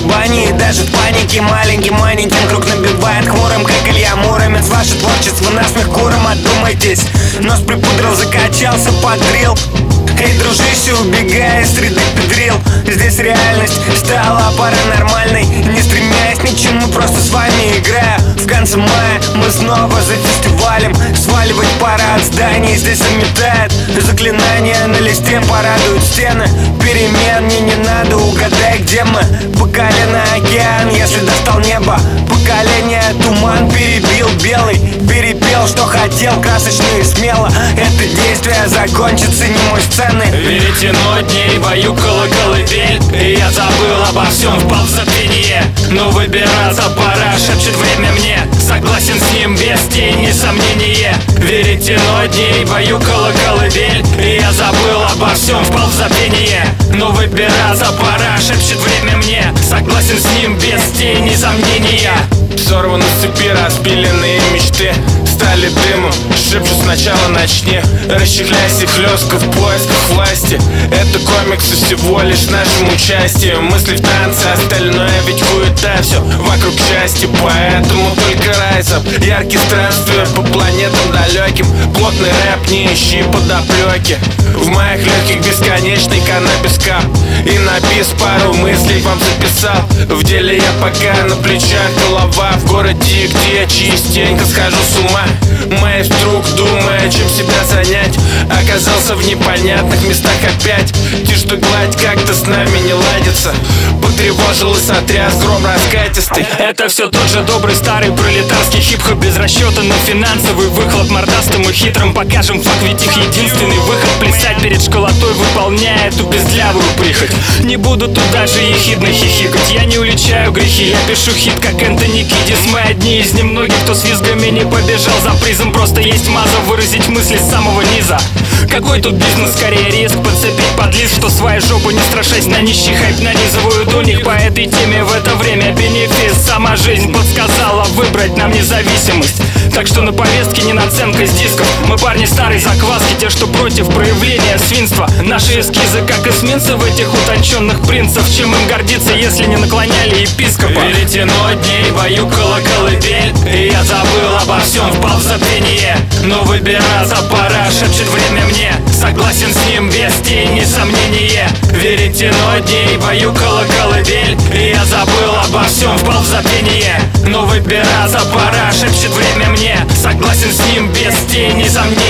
бани. И даже в панике маленький маленьким круг набивает хмурым, как Илья Муромец. Ваше творчество насмех куром, одумайтесь. Нос припудрил, закачался, подрил. Эй, дружище, убегай из среды педрил. Здесь реальность стала паранормальной. Не стремясь ни к чему, просто с вами играю. В конце мая мы снова за фестивалем. Сваливать пора от зданий, здесь заметает. Заклинания на листе порадуют стены. Перемен мне не надо, угадай, где мы. По колено океан, если достал небо. Поколение туман перебил белый. Перепел, что хотел, красочно и смело. Это действие закончится немой сцены. Веретено дней, баюкала колыбель. И я забыл обо всем, впал в забвение. Но выбираться пора, шепчет время мне. Согласен с ним без тени сомнения. Веретено дней, баюкала колыбель. И я забыл обо всем, впал в забвение. Но выбираться пора, шепчет время мне. Согласен с ним без тени сомнения. Сорваны с цепи распиленные мечты стали дымом, шепчут сначала начни. Расчехляйся хлестко в поисках власти. Это комиксы всего лишь нашим участием. Мысли в танце, остальное ведь хуета. Все вокруг счастья, поэтому только райзом. Яркие странствия по планетам далеким. Плотный рэп, не ищи подоплеки. В моих легких бесконечный каннабис-кап. И на бис пару мыслей вам записал. В деле я пока на плечах голова. В городе, где я частенько схожу с ума. Маэструк, думая, чем себя занять, оказался в непонятных местах опять. Тишь да гладь как-то с нами не ладится. Потревожил и сотряс гром раскатистый. Это все тот же добрый старый пролетарский хип-хоп. Без расчета на финансовый выхлоп. Мордастым и хитрым покажем факт, ведь их единственный выход. Плясать перед школотой, выполняя эту бездлявую прихоть. Не буду тут даже ехидно хихикать. Я не уличаю грехи, я пишу хит, как Энтони Кидис. Мы одни из немногих, кто с визгами не побежал за призом. Просто есть маза выразить мысли с самого низа. Какой тут бизнес, скорее риск подцепить подлиз, что своей жопу не страшась на нищий хайп нанизывают у них. По этой теме в это время бенефис. Сама жизнь подсказала выбрать нам независимость. Так что на повестке не наценка с дисков. Мы парни старой закваски, те, что против проявления свинства. Наши эскизы как эсминцы в этих утонченных принцев. Чем им гордиться, если не наклоняли епископа? Веретено дней, баюкала колыбель. И я забыл обо всем, впал в забвение. Но выбираться пора, шепчет время мне. Согласен с ним без тени сомнения. Веретено дней, баюкала колыбель. И я забыл обо всем, впал в забвение. Но выбираться пора, шепчет время мне. Согласен с ним без тени сомнения.